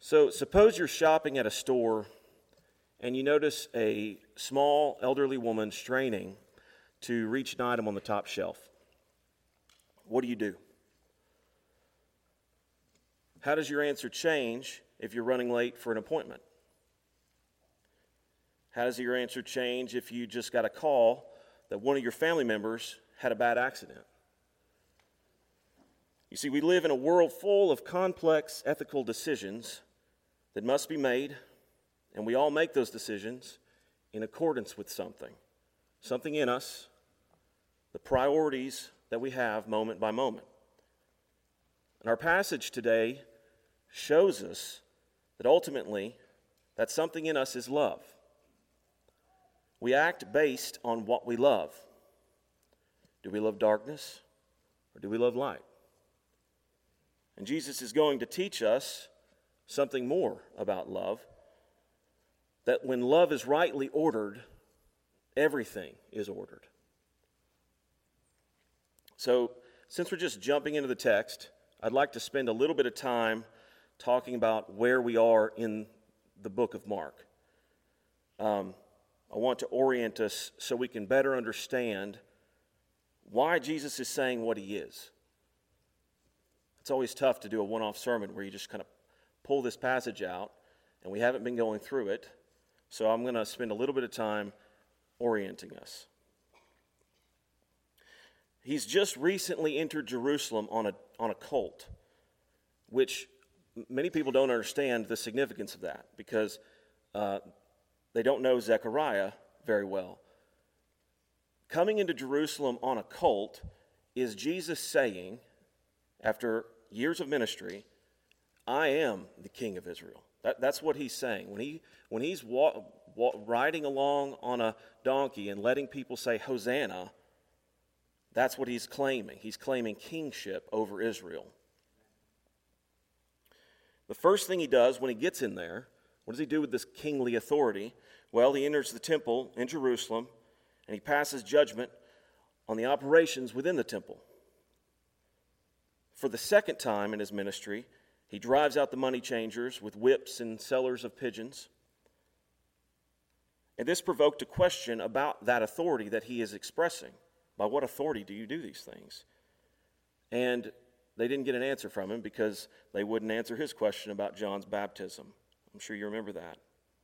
So suppose you're shopping at a store and you notice a small elderly woman straining to reach an item on the top shelf. What do? How does your answer change if you're running late for an appointment? How does your answer change if you just got a call that one of your family members had a bad accident? You see, we live in a world full of complex ethical decisions that must be made, and we all make those decisions in accordance with something in us, the priorities that we have moment by moment. And our passage today shows us that ultimately that something in us is love. We act based on what we love. Do we love darkness or do we love light? And Jesus is going to teach us something more about love, that when love is rightly ordered, everything is ordered. So, since we're just jumping into the text, I'd like to spend a little bit of time talking about where we are in the book of Mark. I want to orient us so we can better understand why Jesus is saying what he is. It's always tough to do a one-off sermon where you just kind of pull this passage out, and we haven't been going through it, so I'm going to spend a little bit of time orienting us. He's just recently entered Jerusalem on a colt, which many people don't understand the significance of that because they don't know Zechariah very well. Coming into Jerusalem on a colt is Jesus saying, after years of ministry, I am the King of Israel. That's what he's saying. When he's riding along on a donkey and letting people say Hosanna, that's what he's claiming. He's claiming kingship over Israel. The first thing he does when he gets in there, what does he do with this kingly authority? Well, he enters the temple in Jerusalem, and he passes judgment on the operations within the temple. For the second time in his ministry, he drives out the money changers with whips and sellers of pigeons. And this provoked a question about that authority that he is expressing. By what authority do you do these things? And they didn't get an answer from him because they wouldn't answer his question about John's baptism. I'm sure you remember that.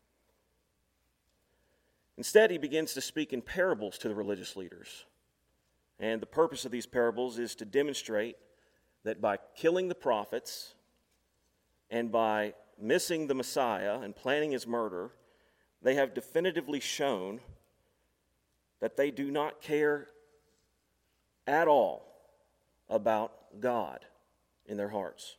Instead, he begins to speak in parables to the religious leaders. And the purpose of these parables is to demonstrate that by killing the prophets and by missing the Messiah and planning his murder, they have definitively shown that they do not care at all about God in their hearts.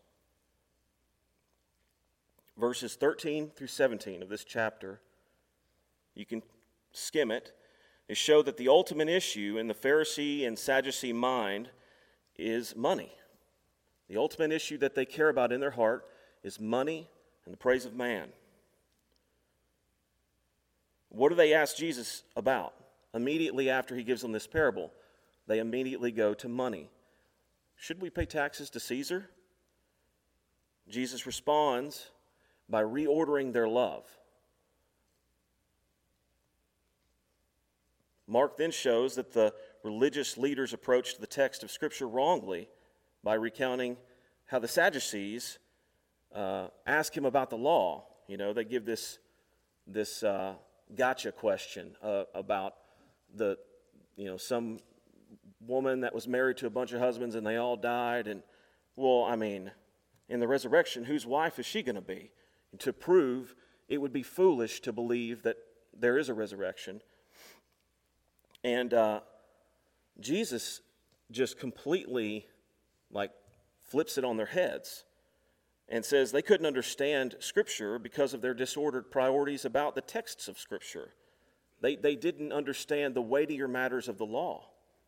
Verses 13 through 17 of this chapter, you can skim it, they show that the ultimate issue in the Pharisee and Sadducee mind is money. The ultimate issue that they care about in their heart is money and the praise of man. What do they ask Jesus about? Immediately after he gives them this parable, they immediately go to money. Should we pay taxes to Caesar? Jesus responds by reordering their love. Mark then shows that the religious leaders approached the text of Scripture wrongly by recounting how the Sadducees ask him about the law. You know, they give this gotcha question about some woman that was married to a bunch of husbands and they all died. And, well, I mean, in the resurrection, whose wife is she going to be? And to prove it would be foolish to believe that there is a resurrection. And Jesus just completely, flips it on their heads and says they couldn't understand Scripture because of their disordered priorities about the texts of Scripture. They didn't understand the weightier matters of the law.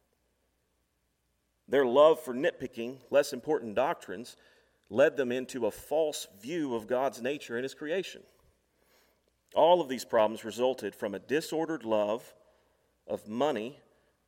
Their love for nitpicking less important doctrines led them into a false view of God's nature and his creation. All of these problems resulted from a disordered love of money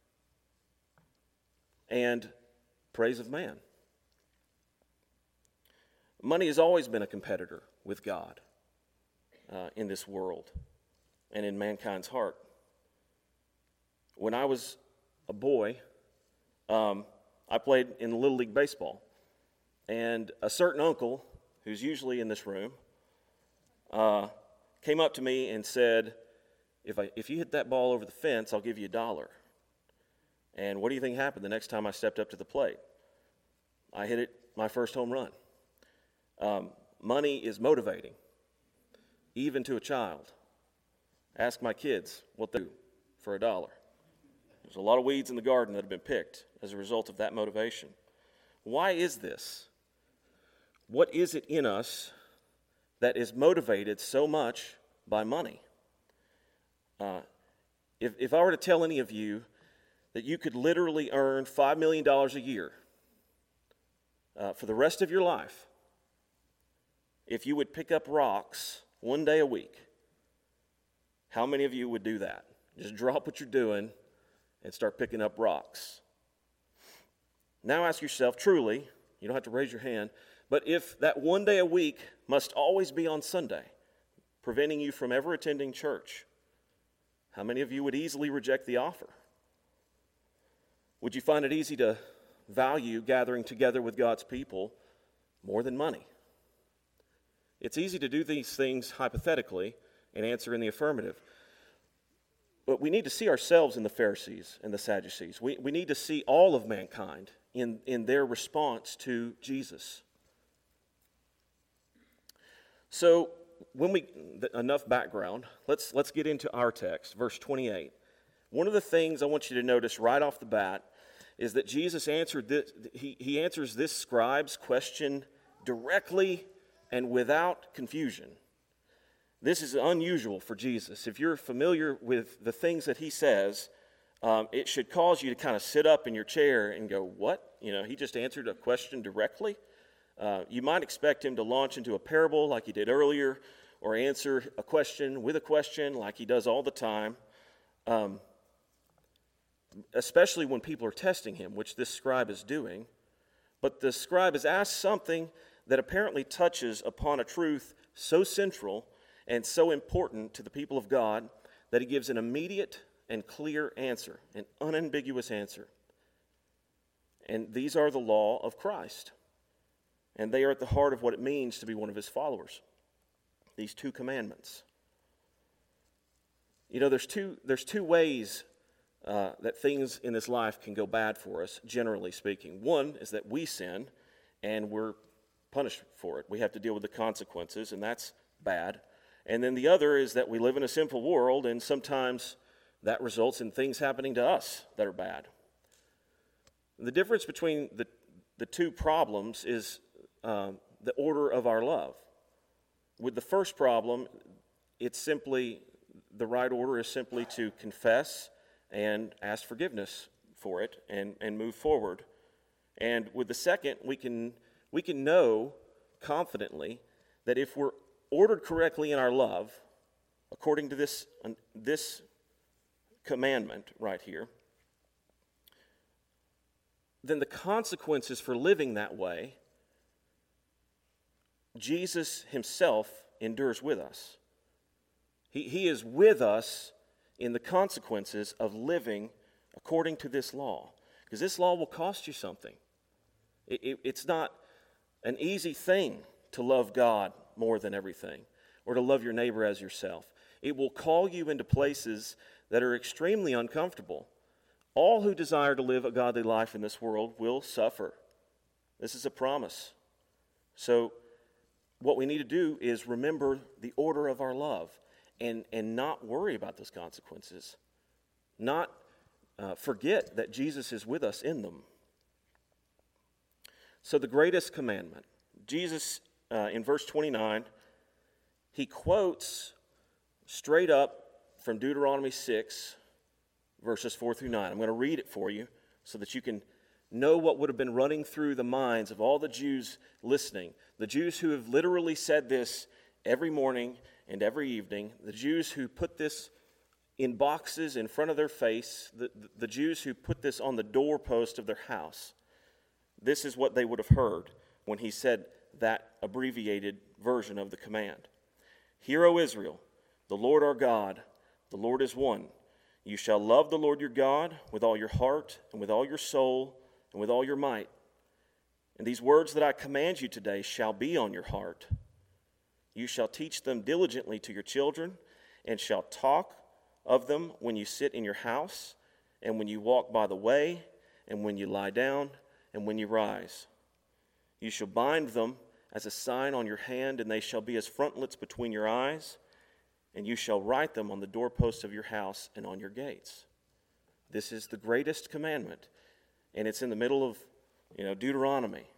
and praise of man. Money has always been a competitor with God in this world and in mankind's heart. When I was a boy, I played in Little League Baseball. And a certain uncle, who's usually in this room, came up to me and said, if you hit that ball over the fence, I'll give you $1. And what do you think happened the next time I stepped up to the plate? I hit my first home run. Money is motivating, even to a child. Ask my kids what they do for $1. There's a lot of weeds in the garden that have been picked as a result of that motivation. Why is this? What is it in us that is motivated so much by money? If I were to tell any of you that you could literally earn $5 million a year for the rest of your life, if you would pick up rocks one day a week, how many of you would do that? Just drop what you're doing and start picking up rocks. Now ask yourself, truly, you don't have to raise your hand, but if that one day a week must always be on Sunday, preventing you from ever attending church, how many of you would easily reject the offer? Would you find it easy to value gathering together with God's people more than money? It's easy to do these things hypothetically and answer in the affirmative. But we need to see ourselves in the Pharisees and the Sadducees. We need to see all of mankind in their response to Jesus. So, enough background, let's get into our text, verse 28. One of the things I want you to notice right off the bat is that Jesus answered this, he answers this scribe's question directly and without confusion. This is unusual for Jesus. If you're familiar with the things that he says, it should cause you to kind of sit up in your chair and go, what? He just answered a question directly? You might expect him to launch into a parable like he did earlier, or answer a question with a question like he does all the time, especially when people are testing him, which this scribe is doing. But the scribe is asked something that apparently touches upon a truth so central and so important to the people of God that he gives an immediate and clear answer, an unambiguous answer. And these are the law of Christ. And they are at the heart of what it means to be one of his followers. These 2 commandments. There's two ways that things in this life can go bad for us, generally speaking. One is that we sin and we're punished for it. We have to deal with the consequences, and that's bad. And then the other is that we live in a sinful world, and sometimes that results in things happening to us that are bad. The difference between the two problems is the order of our love. With the first problem, the right order is simply to confess and ask forgiveness for it and move forward. And with the second, we can know confidently that if we're ordered correctly in our love, according to this commandment right here, then the consequences for living that way, Jesus himself endures with us. He is with us in the consequences of living according to this law. Because this law will cost you something. It's not an easy thing to love God more than everything, or to love your neighbor as yourself. It will call you into places that are extremely uncomfortable. All who desire to live a godly life in this world will suffer. This is a promise. So what we need to do is remember the order of our love and not worry about those consequences. Not forget that Jesus is with us in them. So the greatest commandment, Jesus in verse 29, he quotes straight up from Deuteronomy 6, verses 4 through 9. I'm going to read it for you so that you can know what would have been running through the minds of all the Jews listening. The Jews who have literally said this every morning and every evening. The Jews who put this in boxes in front of their face. The Jews who put this on the doorpost of their house. This is what they would have heard when he said that abbreviated version of the command. Hear, O Israel, the Lord our God, the Lord is one. You shall love the Lord your God with all your heart and with all your soul and with all your might. And these words that I command you today shall be on your heart. You shall teach them diligently to your children, and shall talk of them when you sit in your house, and when you walk by the way, and when you lie down, and when you rise. You shall bind them as a sign on your hand, and they shall be as frontlets between your eyes, and you shall write them on the doorposts of your house and on your gates. This is the greatest commandment, and it's in the middle of, Deuteronomy.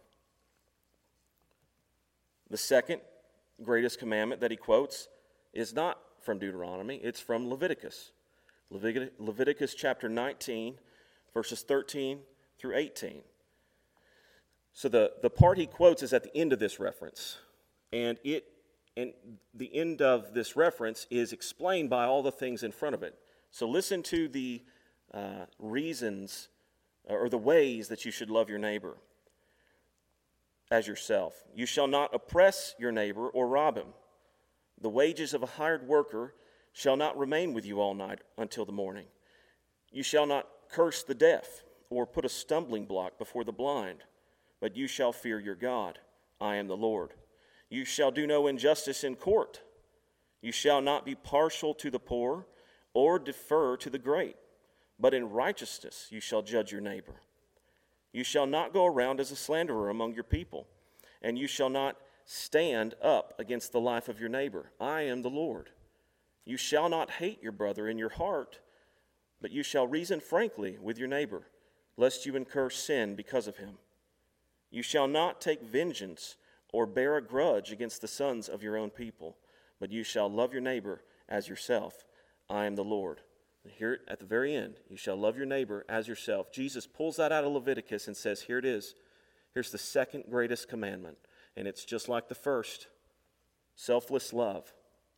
The second greatest commandment that he quotes is not from Deuteronomy, it's from Leviticus. Leviticus chapter 19, verses 13 through 18. So the part he quotes is at the end of this reference, and the end of this reference is explained by all the things in front of it. So listen to the reasons or the ways that you should love your neighbor as yourself. You shall not oppress your neighbor or rob him. The wages of a hired worker shall not remain with you all night until the morning. You shall not curse the deaf or put a stumbling block before the blind, but you shall fear your God. I am the Lord. You shall do no injustice in court. You shall not be partial to the poor or defer to the great, but in righteousness you shall judge your neighbor. You shall not go around as a slanderer among your people, and you shall not stand up against the life of your neighbor. I am the Lord. You shall not hate your brother in your heart, but you shall reason frankly with your neighbor, lest you incur sin because of him. You shall not take vengeance or bear a grudge against the sons of your own people, but you shall love your neighbor as yourself. I am the Lord. Here at the very end, you shall love your neighbor as yourself. Jesus pulls that out of Leviticus and says, here it is. Here's the second greatest commandment, and it's just like the first, selfless love.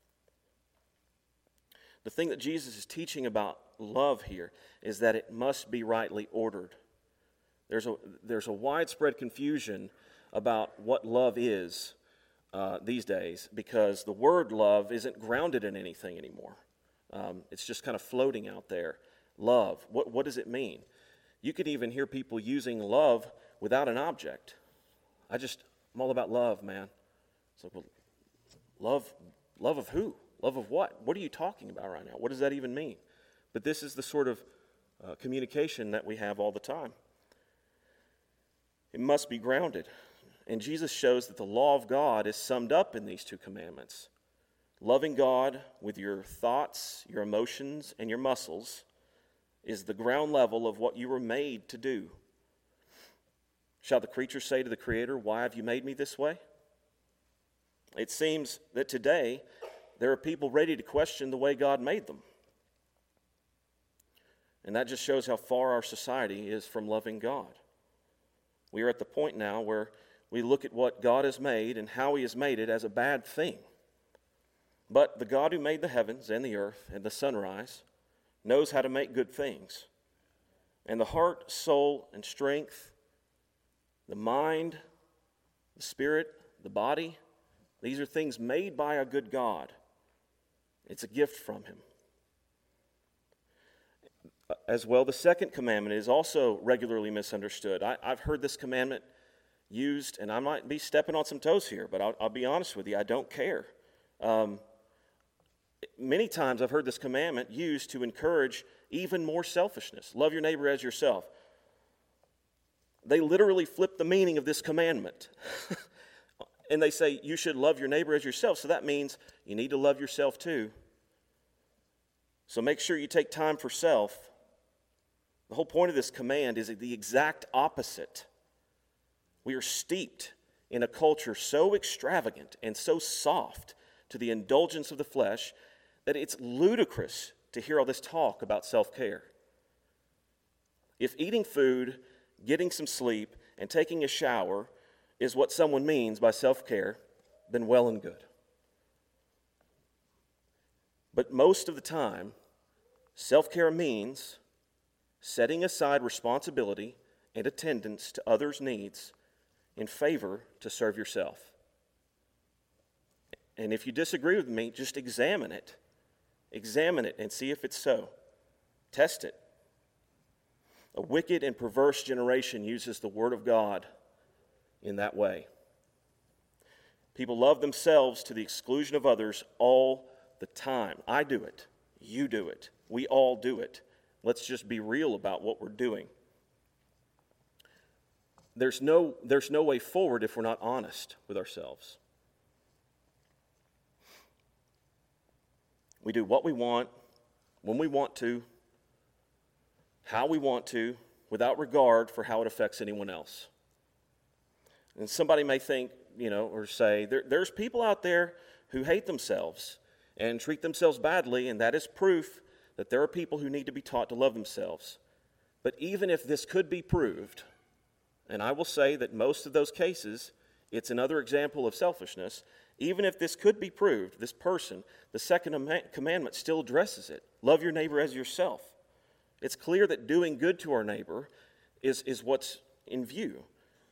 The thing that Jesus is teaching about love here is that it must be rightly ordered. There's a widespread confusion about what love is these days because the word love isn't grounded in anything anymore. It's just kind of floating out there. Love, what does it mean? You could even hear people using love without an object. I'm all about love, man. It's like, well, love of who? Love of what? What are you talking about right now? What does that even mean? But this is the sort of communication that we have all the time. It must be grounded. And Jesus shows that the law of God is summed up in these two commandments. Loving God with your thoughts, your emotions, and your muscles is the ground level of what you were made to do. Shall the creature say to the Creator, why have you made me this way? It seems that today there are people ready to question the way God made them. And that just shows how far our society is from loving God. We are at the point now where we look at what God has made and how He has made it as a bad thing. But the God who made the heavens and the earth and the sunrise knows how to make good things. And the heart, soul, and strength, the mind, the spirit, the body, these are things made by a good God. It's a gift from Him. As well, the second commandment is also regularly misunderstood. I've heard this commandment used, and I might be stepping on some toes here, but I'll be honest with you, I don't care. Many times I've heard this commandment used to encourage even more selfishness. Love your neighbor as yourself. They literally flip the meaning of this commandment. And they say you should love your neighbor as yourself. So that means you need to love yourself too. So make sure you take time for self. The whole point of this command is the exact opposite. We are steeped in a culture so extravagant and so soft to the indulgence of the flesh that it's ludicrous to hear all this talk about self-care. If eating food, getting some sleep, and taking a shower is what someone means by self-care, then well and good. But most of the time, self-care means setting aside responsibility and attendance to others' needs in favor to serve yourself. And if you disagree with me, just examine it. Examine it and see if it's so. Test it. A wicked and perverse generation uses the Word of God in that way. People love themselves to the exclusion of others all the time. I do it. You do it. We all do it. Let's just be real about what we're doing. There's no way forward if we're not honest with ourselves. We do what we want, when we want to, how we want to, without regard for how it affects anyone else. And somebody may think, or say, there's people out there who hate themselves and treat themselves badly, and that is proof that there are people who need to be taught to love themselves. But even if this could be proved, and I will say that most of those cases, it's another example of selfishness. Even if this could be proved, this person, the second commandment still addresses it. Love your neighbor as yourself. It's clear that doing good to our neighbor is what's in view.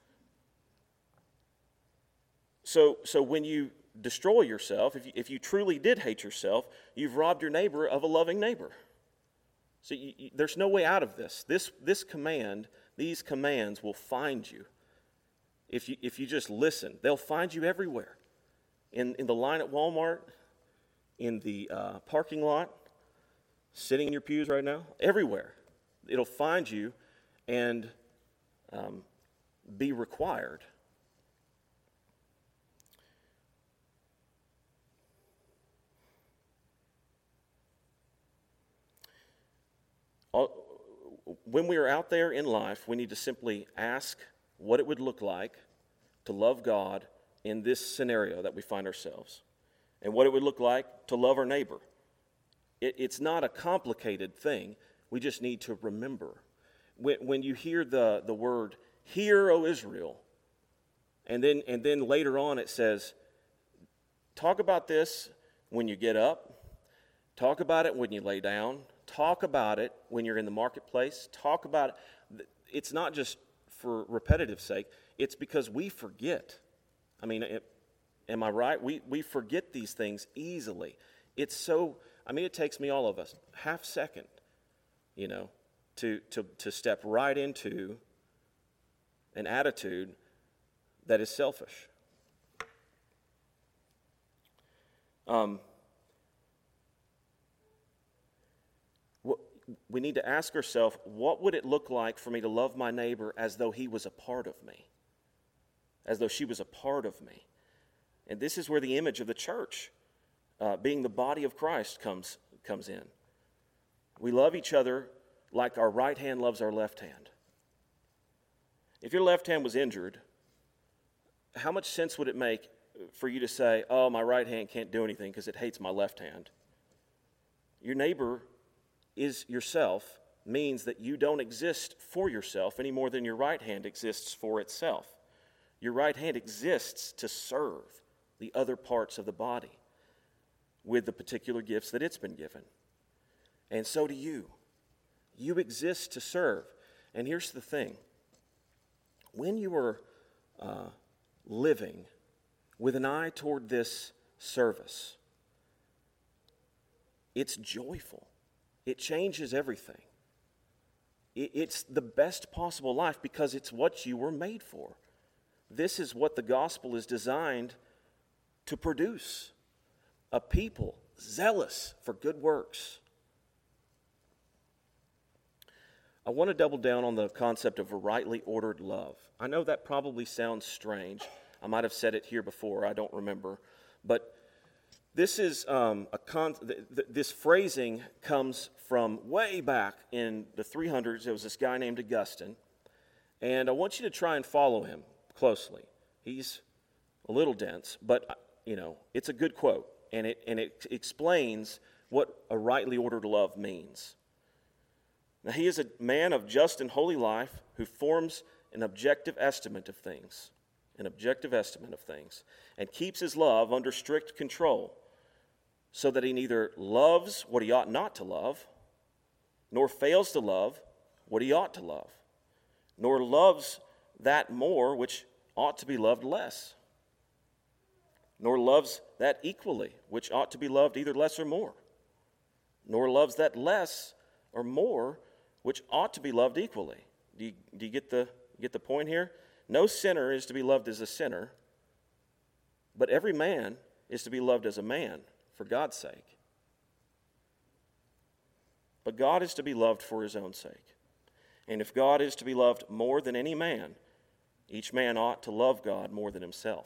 So when you destroy yourself, if you truly did hate yourself, you've robbed your neighbor of a loving neighbor. So there's no way out of this. These commands will find you. If you just listen, they'll find you everywhere. In the line at Walmart, in the parking lot, sitting in your pews right now, everywhere. It'll find you and be required. When we are out there in life, we need to simply ask what it would look like to love God in this scenario that we find ourselves, and what it would look like to love our neighbor. It's not a complicated thing. We just need to remember. When you hear the word, "Hear, O Israel," and then later on it says, talk about this when you get up, talk about it when you lay down, talk about it when you're in the marketplace, talk about it. It's not just for repetitive sake. It's because we forget. I mean, am I right? We forget these things easily. It takes me, all of us, half second, to step right into an attitude that is selfish. We need to ask ourselves, what would it look like for me to love my neighbor as though he was a part of me? As though she was a part of me. And this is where the image of the church, being the body of Christ, comes in. We love each other like our right hand loves our left hand. If your left hand was injured, how much sense would it make for you to say, "Oh, my right hand can't do anything because it hates my left hand"? Your neighbor is yourself means that you don't exist for yourself any more than your right hand exists for itself. Your right hand exists to serve the other parts of the body with the particular gifts that it's been given. And so do you. You exist to serve. And here's the thing. When you are living with an eye toward this service, it's joyful. It changes everything. It's the best possible life because it's what you were made for. This is what the gospel is designed to produce. A people zealous for good works. I want to double down on the concept of a rightly ordered love. I know that probably sounds strange. I might have said it here before, I don't remember. But this is this phrasing comes from way back in the 300s. There was this guy named Augustine. And I want you to try and follow him closely. He's a little dense, but it's a good quote, and it explains what a rightly ordered love means. Now, he is a man of just and holy life who forms an objective estimate of things, and keeps his love under strict control, so that he neither loves what he ought not to love, nor fails to love what he ought to love, nor loves that more which ought to be loved less. nor loves that equally, which ought to be loved either less or more, nor loves that less or more, which ought to be loved equally. Do you get the point here? No sinner is to be loved as a sinner, but every man is to be loved as a man for God's sake. But God is to be loved for his own sake. And if God is to be loved more than any man, each man ought to love God more than himself.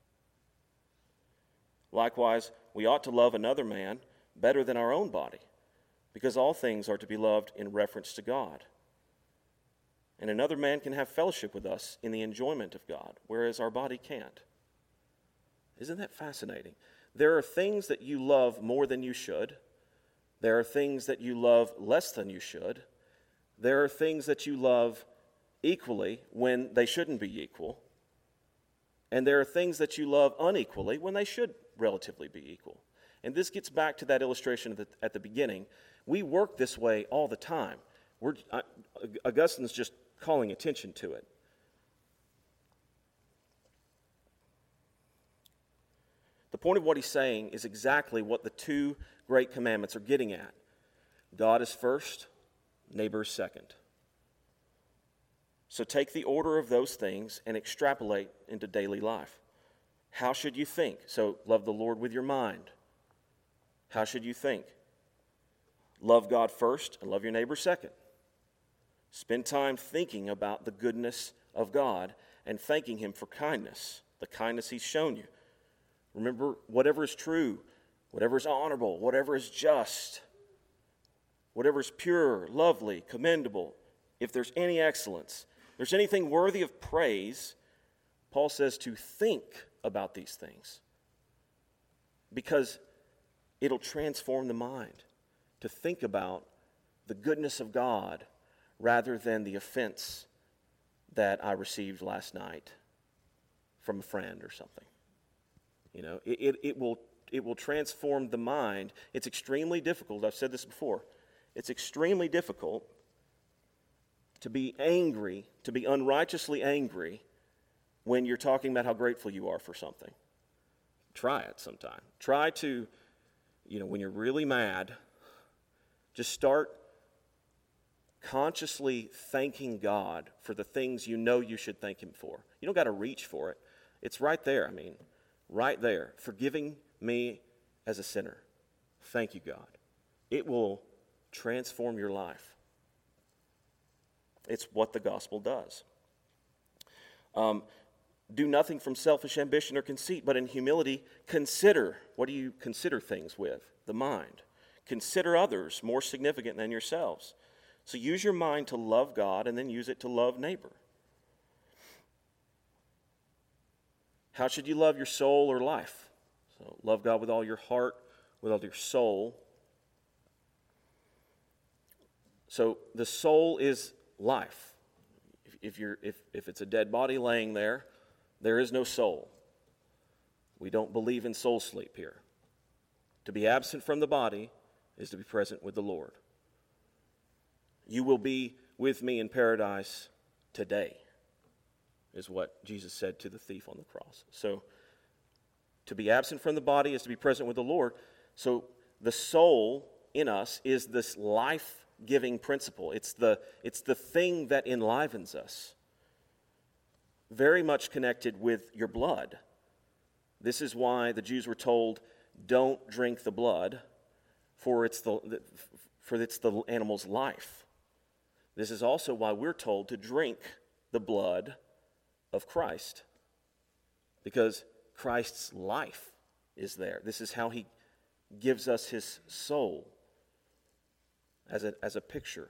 Likewise, we ought to love another man better than our own body, because all things are to be loved in reference to God. And another man can have fellowship with us in the enjoyment of God, whereas our body can't. Isn't that fascinating? There are things that you love more than you should. There are things that you love less than you should. There are things that you love equally when they shouldn't be equal. And there are things that you love unequally when they should relatively be equal. And this gets back to that illustration at the beginning. We work this way all the time. Augustine's just calling attention to it. The point of what he's saying is exactly what the two great commandments are getting at. God is first, neighbor is second. So take the order of those things and extrapolate into daily life. How should you think? So love the Lord with your mind. How should you think? Love God first and love your neighbor second. Spend time thinking about the goodness of God and thanking him for kindness, the kindness he's shown you. Remember, whatever is true, whatever is honorable, whatever is just, whatever is pure, lovely, commendable, if there's any excellence, if there's anything worthy of praise, Paul says to think about these things, because it'll transform the mind to think about the goodness of God rather than the offense that I received last night from a friend or something. You know, it will transform the mind. It's extremely difficult. I've said this before. It's extremely difficult to be angry, to be unrighteously angry when you're talking about how grateful you are for something. Try it sometime. Try to, when you're really mad, just start consciously thanking God for the things you know you should thank him for. You don't got to reach for it. It's right there. Right there. Forgiving me as a sinner. Thank you, God. It will transform your life. It's what the gospel does. Do nothing from selfish ambition or conceit, but in humility consider. What do you consider things with? The mind. Consider others more significant than yourselves. So use your mind to love God and then use it to love neighbor. How should you love your soul or life? So love God with all your heart, with all your soul. So the soul is life. If it's a dead body laying there, there is no soul. We don't believe in soul sleep here. To be absent from the body is to be present with the Lord. You will be with me in paradise today, is what Jesus said to the thief on the cross. So to be absent from the body is to be present with the Lord. So the soul in us is this life-giving principle. It's the thing that enlivens us. Very much connected with your blood. This is why the Jews were told, don't drink the blood, for it's the animal's life. This is also why we're told to drink the blood of Christ, because Christ's life is there. This is how he gives us his soul as a picture.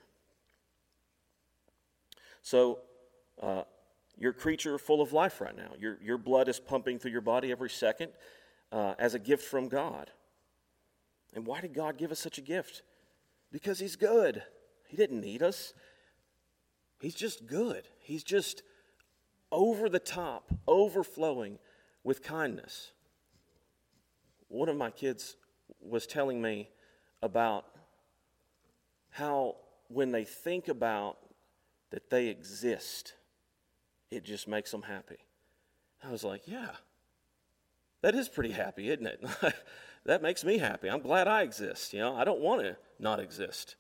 So you're a creature full of life right now. Your blood is pumping through your body every second as a gift from God. And why did God give us such a gift? Because he's good. He didn't need us. He's just good. He's just over the top, overflowing with kindness. One of my kids was telling me about how when they think about that they exist, it just makes them happy. I was like, yeah, That is pretty happy, isn't it? That makes me happy. I'm glad I exist. I don't want to not exist.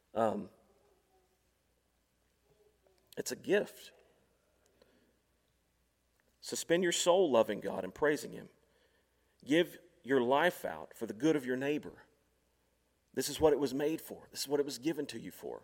It's a gift. Suspend your soul loving God and praising Him. Give your life out for the good of your neighbor. This is what it was made for. This is what it was given to you for.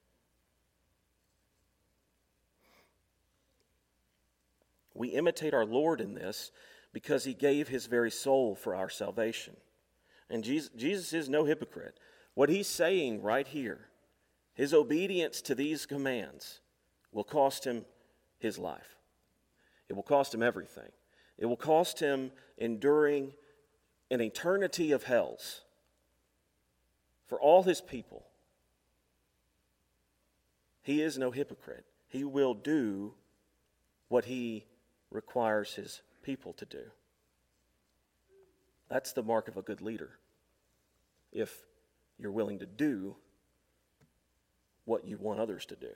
We imitate our Lord in this because He gave His very soul for our salvation. And Jesus is no hypocrite. What He's saying right here, His obedience to these commands will cost Him His life. It will cost Him everything. It will cost Him enduring an eternity of hells for all His people. He is no hypocrite. He will do what He requires His people to do. That's the mark of a good leader. If you're willing to do what you want others to do.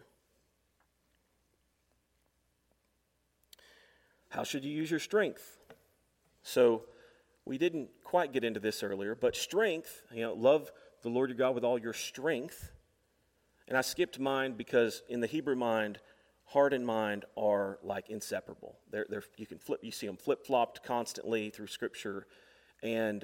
How should you use your strength? So, we didn't quite get into this earlier, but strength, love the Lord your God with all your strength. And I skipped mind because in the Hebrew mind, heart and mind are like inseparable. You see them flip-flopped constantly through Scripture. And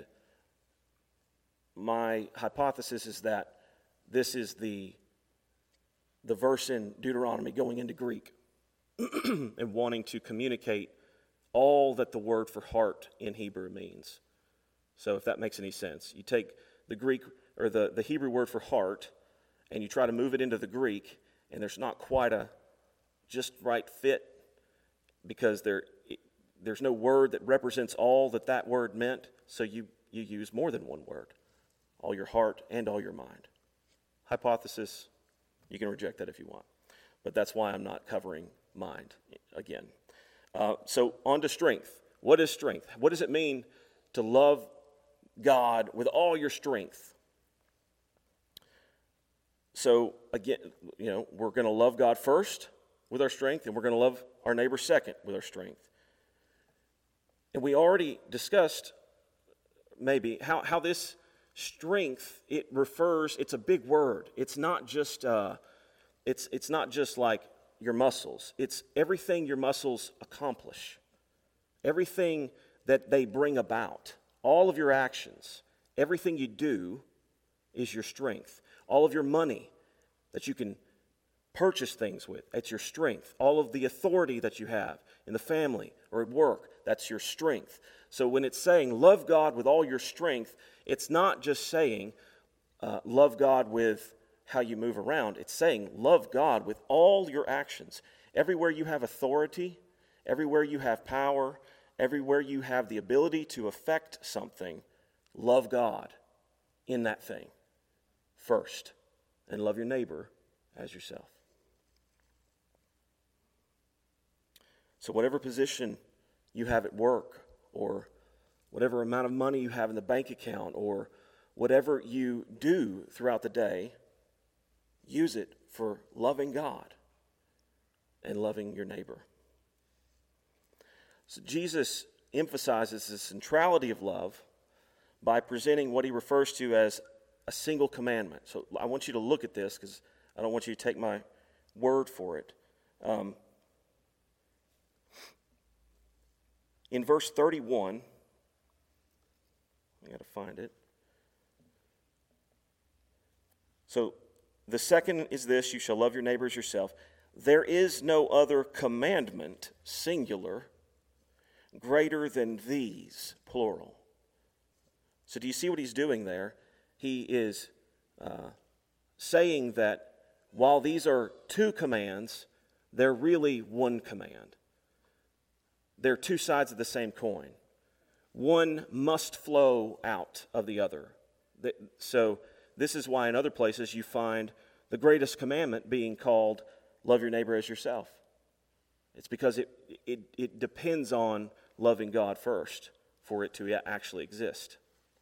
my hypothesis is that this is the verse in Deuteronomy going into Greek and wanting to communicate all that the word for heart in Hebrew means. So if that makes any sense, you take the Greek or the Hebrew word for heart and you try to move it into the Greek, and there's not quite a just right fit because there's no word that represents all that word meant, so you use more than one word, all your heart and all your mind. Hypothesis, you can reject that if you want, but that's why I'm not covering mind again. So on to strength. What is strength? What does it mean to love God with all your strength? So again, we're going to love God first with our strength, and we're going to love our neighbor second with our strength. And we already discussed maybe how this strength, it's a big word. It's not just it's not just like your muscles. It's everything your muscles accomplish. Everything that they bring about. All of your actions, everything you do is your strength. All of your money that you can purchase things with, it's your strength. All of the authority that you have in the family or at work, that's your strength. So when it's saying love God with all your strength, it's not just saying love God with how you move around. It's saying love God with all your actions. Everywhere you have authority, everywhere you have power, everywhere you have the ability to affect something, love God in that thing first, and love your neighbor as yourself. So whatever position you have at work, or whatever amount of money you have in the bank account, or whatever you do throughout the day, use it for loving God and loving your neighbor. So Jesus emphasizes the centrality of love by presenting what he refers to as a single commandment. So I want you to look at this because I don't want you to take my word for it. In verse 31, I got to find it. So the second is this: you shall love your neighbor as yourself. There is no other commandment, singular, greater than these, plural. So do you see what he's doing there? He is saying that while these are two commands, they're really one command. They're two sides of the same coin. One must flow out of the other. So this is why in other places you find the greatest commandment being called love your neighbor as yourself. It's because it depends on loving God first for it to actually exist.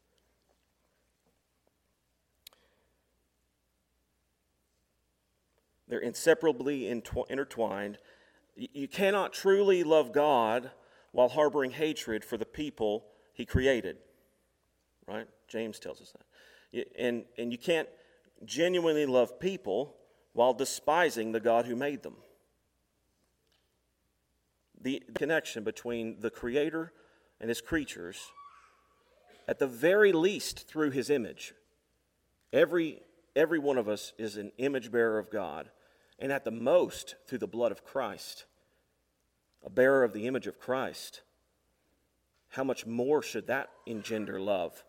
They're inseparably intertwined. You cannot truly love God while harboring hatred for the people he created, right? James tells us that. And you can't genuinely love people while despising the God who made them. The connection between the Creator and his creatures, at the very least through his image. Every one of us is an image bearer of God, and at the most through the blood of Christ, a bearer of the image of Christ. How much more should that engender love?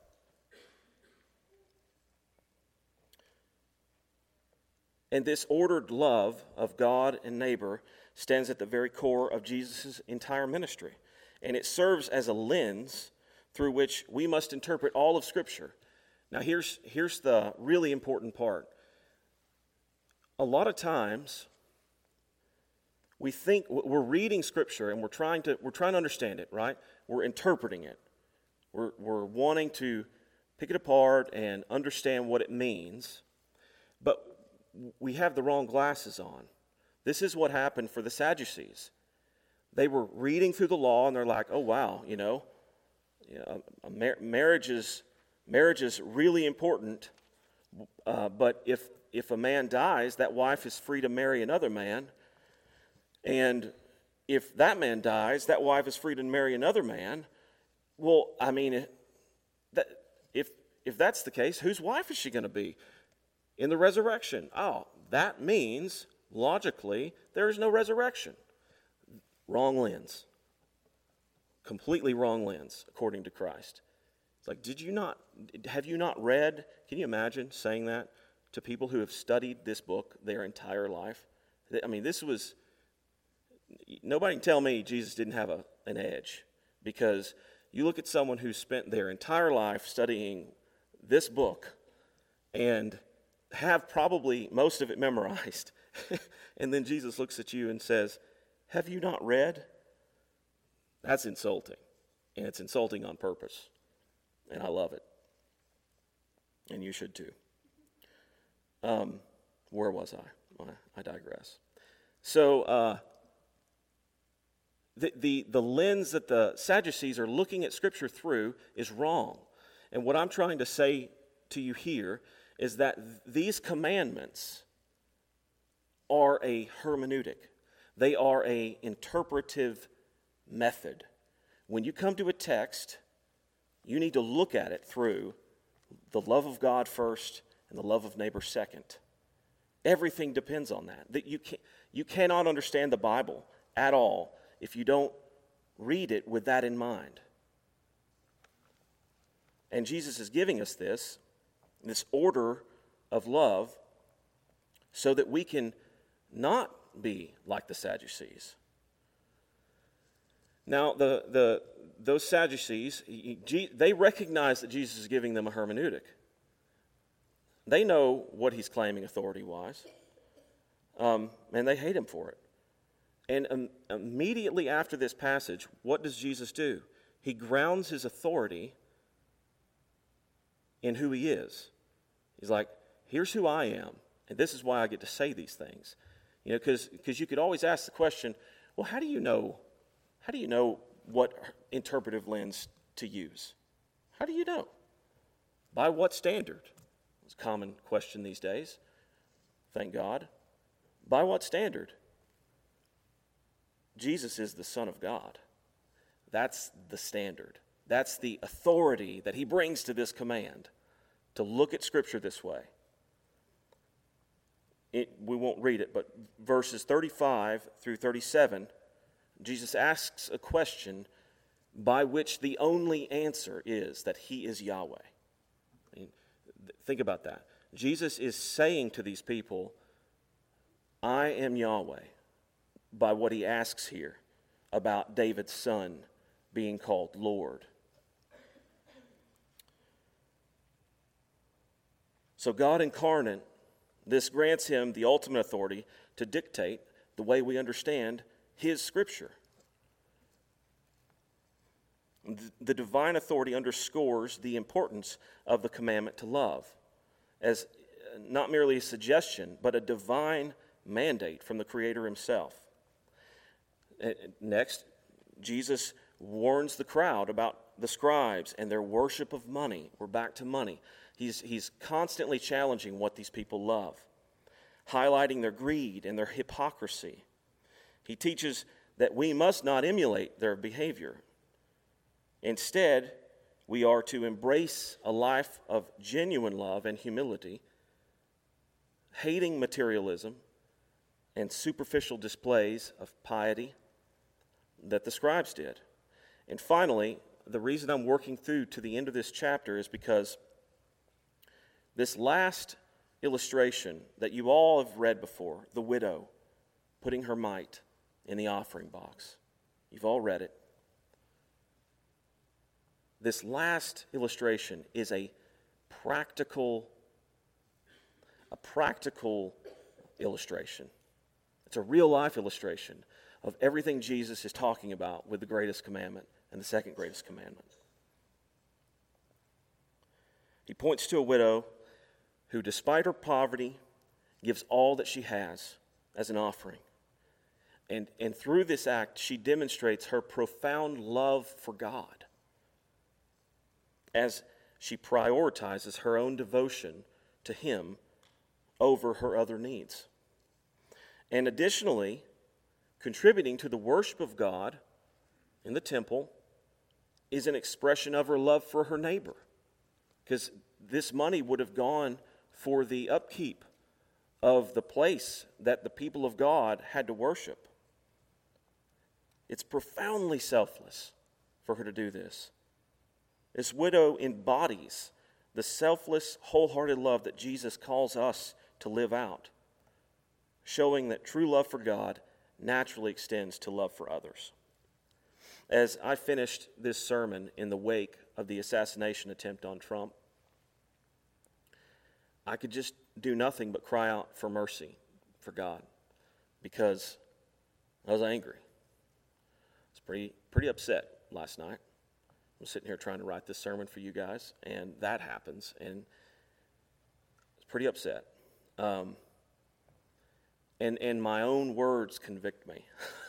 And this ordered love of God and neighbor stands at the very core of Jesus' entire ministry. And it serves as a lens through which we must interpret all of Scripture. Now here's the really important part. A lot of times we think we're reading Scripture and we're trying to understand it, right? We're interpreting it. We're wanting to pick it apart and understand what it means, but we have the wrong glasses on. This is what happened for the Sadducees. They were reading through the law and they're like, oh wow, marriage is really important, but if a man dies, that wife is free to marry another man. And if that man dies, that wife is free to marry another man. Well, I mean, if that's the case, whose wife is she going to be in the resurrection? Oh, that means, logically, there is no resurrection. Wrong lens. Completely wrong lens, according to Christ. It's like, have you not read? Can you imagine saying that to people who have studied this book their entire life? I mean, nobody can tell me Jesus didn't have an edge, because you look at someone who spent their entire life studying this book and have probably most of it memorized, and then Jesus looks at you and says, have you not read? That's insulting, and it's insulting on purpose, and I love it, and you should too. Where was I? I digress. So, the lens that the Sadducees are looking at Scripture through is wrong. And what I'm trying to say to you here is that these commandments are a hermeneutic. They are an interpretive method. When you come to a text, you need to look at it through the love of God first and the love of neighbor second. Everything depends on that. That you cannot understand the Bible at all if you don't read it with that in mind. And Jesus is giving us this order of love so that we can not be like the Sadducees. Now, those Sadducees, they recognize that Jesus is giving them a hermeneutic. They know what he's claiming authority-wise, and they hate him for it. And immediately after this passage, what does Jesus do? He grounds his authority in who he is. He's like, here's who I am, and this is why I get to say these things. Because you could always ask the question, well, how do you know what interpretive lens to use? How do you know? By what standard? It's a common question these days. Thank God. By what standard? Jesus is the Son of God. That's the standard. That's the authority that he brings to this command, to look at Scripture this way. We won't read it, but verses 35 through 37, Jesus asks a question by which the only answer is that he is Yahweh. I mean, think about that. Jesus is saying to these people, I am Yahweh, by what he asks here about David's son being called Lord. So God incarnate, this grants him the ultimate authority to dictate the way we understand his Scripture. The divine authority underscores the importance of the commandment to love as not merely a suggestion, but a divine mandate from the Creator himself. Next, Jesus warns the crowd about the scribes and their worship of money. We're back to money. He's constantly challenging what these people love, highlighting their greed and their hypocrisy. He teaches that we must not emulate their behavior. Instead, we are to embrace a life of genuine love and humility, hating materialism and superficial displays of piety that the scribes did. And finally, the reason I'm working through to the end of this chapter is because this last illustration that you all have read before, the widow putting her mite in the offering box. You've all read it. This last illustration is a practical illustration. It's a real-life illustration of everything Jesus is talking about with the greatest commandment and the second greatest commandment. He points to a widow who, despite her poverty, gives all that she has as an offering. And through this act, she demonstrates her profound love for God as she prioritizes her own devotion to Him over her other needs. And additionally, contributing to the worship of God in the temple is an expression of her love for her neighbor, because this money would have gone for the upkeep of the place that the people of God had to worship. It's profoundly selfless for her to do this. This widow embodies the selfless, wholehearted love that Jesus calls us to live out, showing that true love for God naturally extends to love for others. As I finished this sermon in the wake of the assassination attempt on Trump, I could just do nothing but cry out for mercy for God, because I was angry. I was pretty upset last night. I'm sitting here trying to write this sermon for you guys, and that happens, and I was pretty upset. And my own words convict me.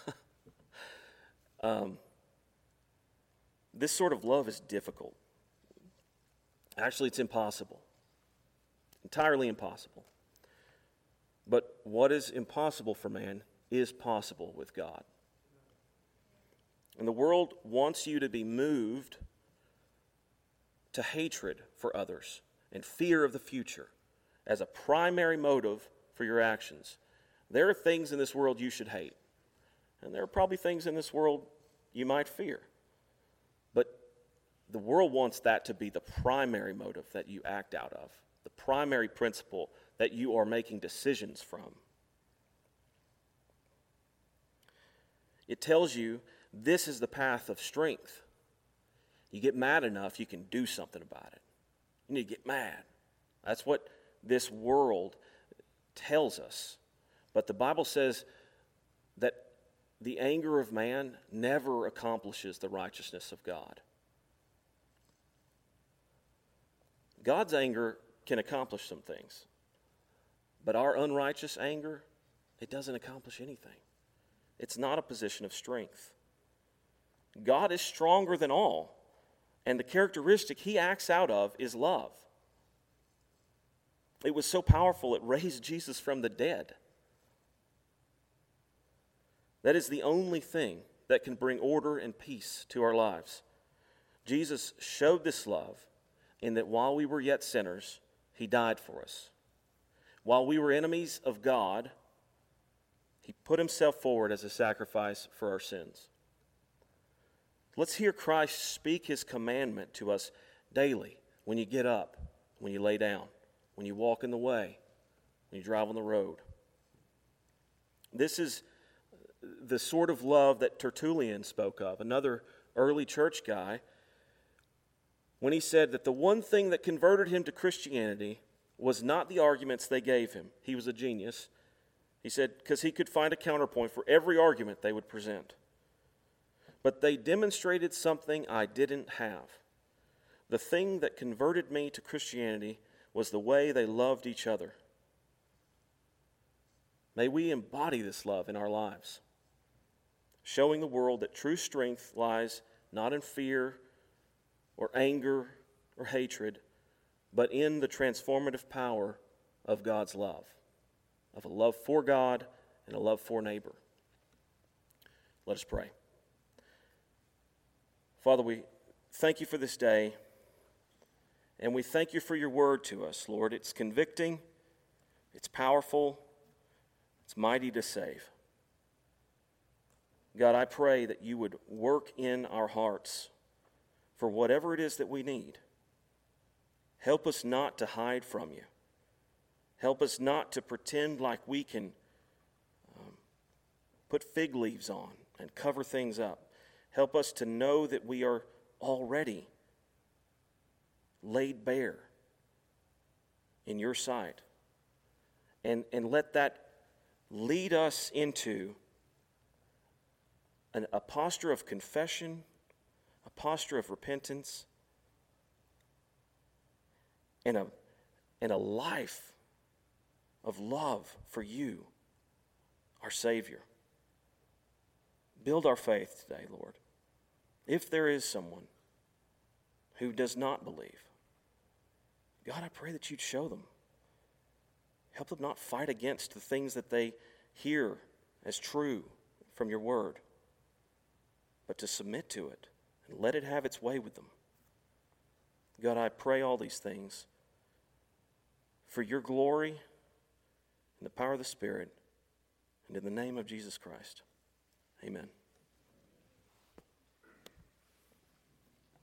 This sort of love is difficult. Actually, it's impossible. Entirely impossible. But what is impossible for man is possible with God. And the world wants you to be moved to hatred for others and fear of the future as a primary motive for your actions. There are things in this world you should hate, and there are probably things in this world you might fear. But the world wants that to be the primary motive that you act out of, the primary principle that you are making decisions from. It tells you this is the path of strength. You get mad enough, you can do something about it. You need to get mad. That's what this world tells us. But the Bible says that the anger of man never accomplishes the righteousness of God. God's anger can accomplish some things, but our unrighteous anger, it doesn't accomplish anything. It's not a position of strength. God is stronger than all, and the characteristic He acts out of is love. It was so powerful it raised Jesus from the dead. That is the only thing that can bring order and peace to our lives. Jesus showed this love in that while we were yet sinners, He died for us. While we were enemies of God, He put Himself forward as a sacrifice for our sins. Let's hear Christ speak His commandment to us daily when you get up, when you lay down, when you walk in the way, when you drive on the road. This is the sort of love that Tertullian spoke of, another early church guy, when he said that the one thing that converted him to Christianity was not the arguments they gave him. He was a genius. He said, because he could find a counterpoint for every argument they would present. But they demonstrated something I didn't have. The thing that converted me to Christianity was the way they loved each other. May we embody this love in our lives, showing the world that true strength lies not in fear or anger or hatred, but in the transformative power of God's love, of a love for God and a love for neighbor. Let us pray. Father, we thank you for this day, and we thank you for your word to us, Lord. It's convicting, it's powerful, it's mighty to save. God, I pray that you would work in our hearts for whatever it is that we need. Help us not to hide from you. Help us not to pretend like we can put fig leaves on and cover things up. Help us to know that we are already laid bare in your sight. And let that lead us into a posture of confession, a posture of repentance, and a life of love for you, our Savior. Build our faith today, Lord. If there is someone who does not believe, God, I pray that you'd show them. Help them not fight against the things that they hear as true from your word, but to submit to it and let it have its way with them. God, I pray all these things for your glory and the power of the Spirit, and in the name of Jesus Christ. Amen.